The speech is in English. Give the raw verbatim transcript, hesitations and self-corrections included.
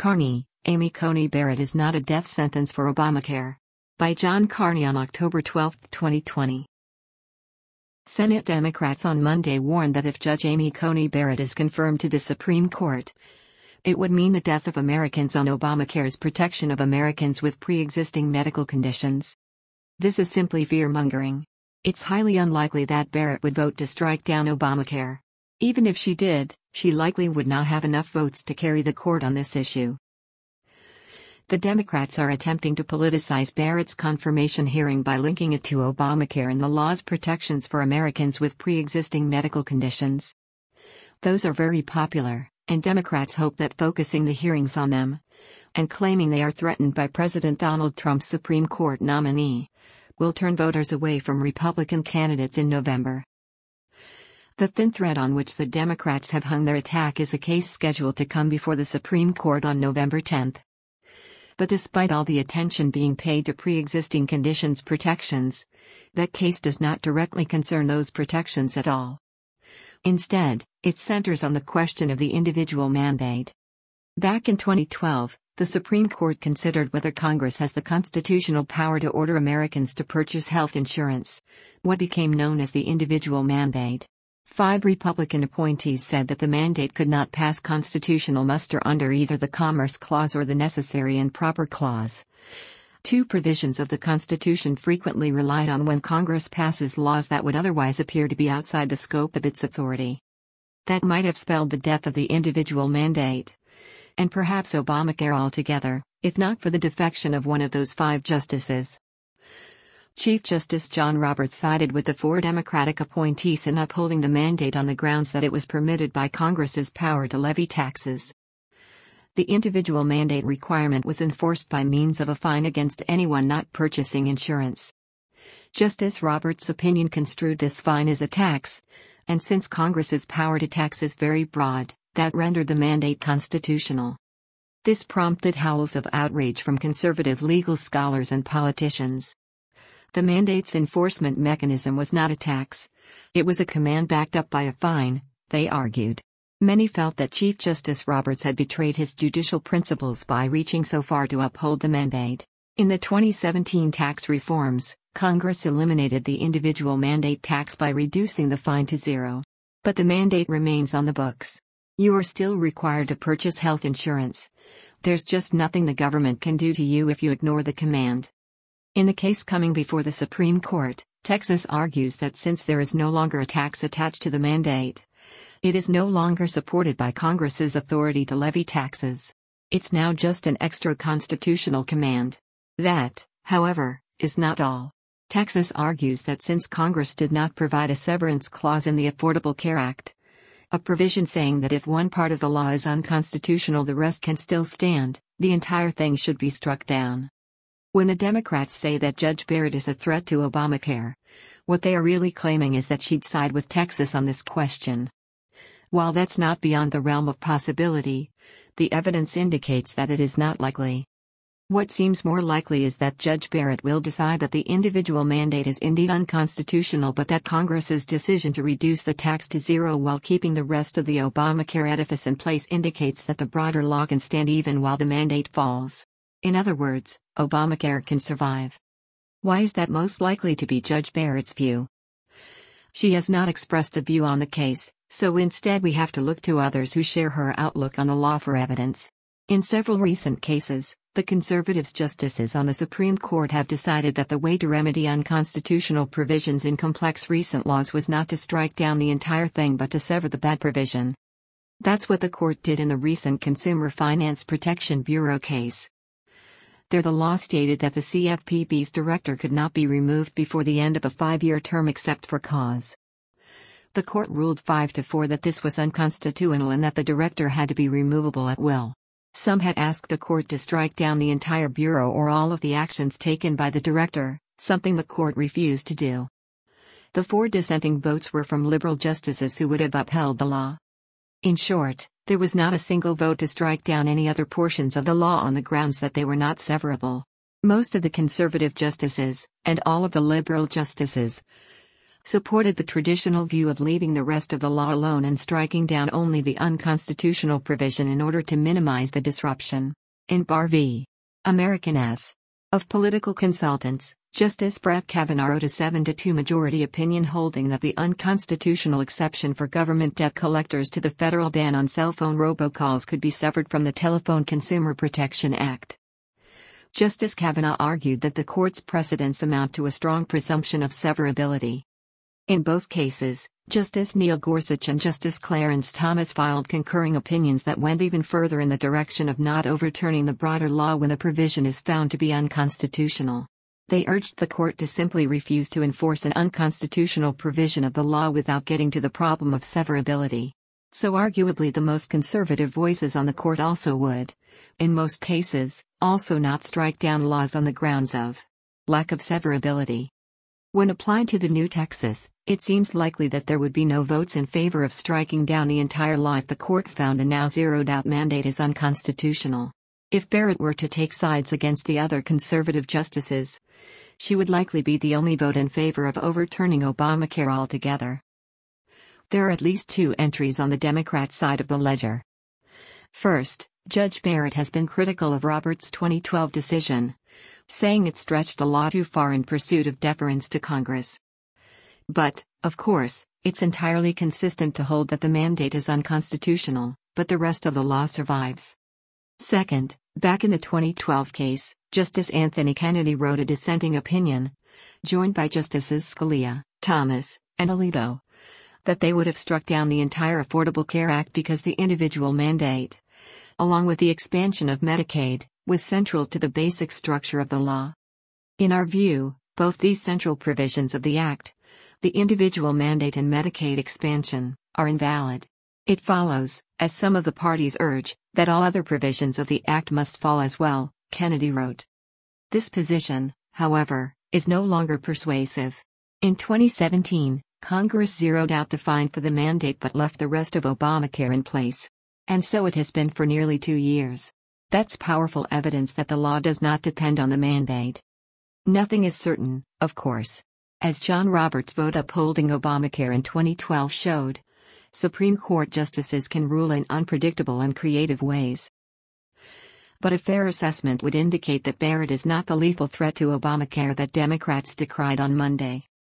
Carney, Amy Coney Barrett is not a death sentence for Obamacare. By John Carney on October twelfth, twenty twenty. Senate Democrats on Monday warned that if Judge Amy Coney Barrett is confirmed to the Supreme Court, it would mean the death of Americans on Obamacare's protection of Americans with pre-existing medical conditions. This is simply fear-mongering. It's highly unlikely that Barrett would vote to strike down Obamacare. Even if she did, she likely would not have enough votes to carry the court on this issue. The Democrats are attempting to politicize Barrett's confirmation hearing by linking it to Obamacare and the law's protections for Americans with pre-existing medical conditions. Those are very popular, and Democrats hope that focusing the hearings on them, and claiming they are threatened by President Donald Trump's Supreme Court nominee, will turn voters away from Republican candidates in November. The thin thread on which the Democrats have hung their attack is a case scheduled to come before the Supreme Court on November tenth. But despite all the attention being paid to pre-existing conditions protections, that case does not directly concern those protections at all. Instead, it centers on the question of the individual mandate. Back in twenty twelve, the Supreme Court considered whether Congress has the constitutional power to order Americans to purchase health insurance, what became known as the individual mandate. Five Republican appointees said that the mandate could not pass constitutional muster under either the Commerce Clause or the Necessary and Proper Clause, two provisions of the Constitution frequently relied on when Congress passes laws that would otherwise appear to be outside the scope of its authority. That might have spelled the death of the individual mandate, and perhaps Obamacare altogether, if not for the defection of one of those five justices. Chief Justice John Roberts sided with the four Democratic appointees in upholding the mandate on the grounds that it was permitted by Congress's power to levy taxes. The individual mandate requirement was enforced by means of a fine against anyone not purchasing insurance. Justice Roberts' opinion construed this fine as a tax, and since Congress's power to tax is very broad, that rendered the mandate constitutional. This prompted howls of outrage from conservative legal scholars and politicians. The mandate's enforcement mechanism was not a tax. It was a command backed up by a fine, they argued. Many felt that Chief Justice Roberts had betrayed his judicial principles by reaching so far to uphold the mandate. In the twenty seventeen tax reforms, Congress eliminated the individual mandate tax by reducing the fine to zero. But the mandate remains on the books. You are still required to purchase health insurance. There's just nothing the government can do to you if you ignore the command. In the case coming before the Supreme Court, Texas argues that since there is no longer a tax attached to the mandate, it is no longer supported by Congress's authority to levy taxes. It's now just an extra constitutional command. That, however, is not all. Texas argues that since Congress did not provide a severance clause in the Affordable Care Act, a provision saying that if one part of the law is unconstitutional the rest can still stand, the entire thing should be struck down. When the Democrats say that Judge Barrett is a threat to Obamacare, what they are really claiming is that she'd side with Texas on this question. While that's not beyond the realm of possibility, the evidence indicates that it is not likely. What seems more likely is that Judge Barrett will decide that the individual mandate is indeed unconstitutional, but that Congress's decision to reduce the tax to zero while keeping the rest of the Obamacare edifice in place indicates that the broader law can stand even while the mandate falls. In other words, Obamacare can survive. Why is that most likely to be Judge Barrett's view? She has not expressed a view on the case, so instead we have to look to others who share her outlook on the law for evidence. In several recent cases, the conservative justices on the Supreme Court have decided that the way to remedy unconstitutional provisions in complex recent laws was not to strike down the entire thing but to sever the bad provision. That's what the court did in the recent Consumer Finance Protection Bureau case. There the law stated that the C F P B's director could not be removed before the end of a five-year term except for cause. The court ruled five to four that this was unconstitutional and that the director had to be removable at will. Some had asked the court to strike down the entire bureau or all of the actions taken by the director, something the court refused to do. The four dissenting votes were from liberal justices who would have upheld the law. In short, there was not a single vote to strike down any other portions of the law on the grounds that they were not severable. Most of the conservative justices, and all of the liberal justices, supported the traditional view of leaving the rest of the law alone and striking down only the unconstitutional provision in order to minimize the disruption. In Barr v. American S. of Political Consultants, Justice Brett Kavanaugh wrote a seven to two majority opinion holding that the unconstitutional exception for government debt collectors to the federal ban on cell phone robocalls could be severed from the Telephone Consumer Protection Act. Justice Kavanaugh argued that the court's precedents amount to a strong presumption of severability. In both cases, Justice Neil Gorsuch and Justice Clarence Thomas filed concurring opinions that went even further in the direction of not overturning the broader law when a provision is found to be unconstitutional. They urged the court to simply refuse to enforce an unconstitutional provision of the law without getting to the problem of severability. So arguably the most conservative voices on the court also would, in most cases, also not strike down laws on the grounds of lack of severability. When applied to the new Texas, it seems likely that there would be no votes in favor of striking down the entire law if the court found a now zeroed-out mandate is unconstitutional. If Barrett were to take sides against the other conservative justices, she would likely be the only vote in favor of overturning Obamacare altogether. There are at least two entries on the Democrat side of the ledger. First, Judge Barrett has been critical of Roberts' twenty twelve decision, saying it stretched the law too far in pursuit of deference to Congress. But, of course, it's entirely consistent to hold that the mandate is unconstitutional, but the rest of the law survives. Second, back in the twenty twelve case, Justice Anthony Kennedy wrote a dissenting opinion, joined by Justices Scalia, Thomas, and Alito, that they would have struck down the entire Affordable Care Act because the individual mandate, along with the expansion of Medicaid, was central to the basic structure of the law. In our view, both these central provisions of the Act, the individual mandate and Medicaid expansion, are invalid. It follows, as some of the parties urge, that all other provisions of the Act must fall as well, Kennedy wrote. This position, however, is no longer persuasive. In twenty seventeen, Congress zeroed out the fine for the mandate but left the rest of Obamacare in place. And so it has been for nearly two years. That's powerful evidence that the law does not depend on the mandate. Nothing is certain, of course. As John Roberts' vote upholding Obamacare in twenty twelve showed, Supreme Court justices can rule in unpredictable and creative ways. But a fair assessment would indicate that Barrett is not the lethal threat to Obamacare that Democrats decried on Monday.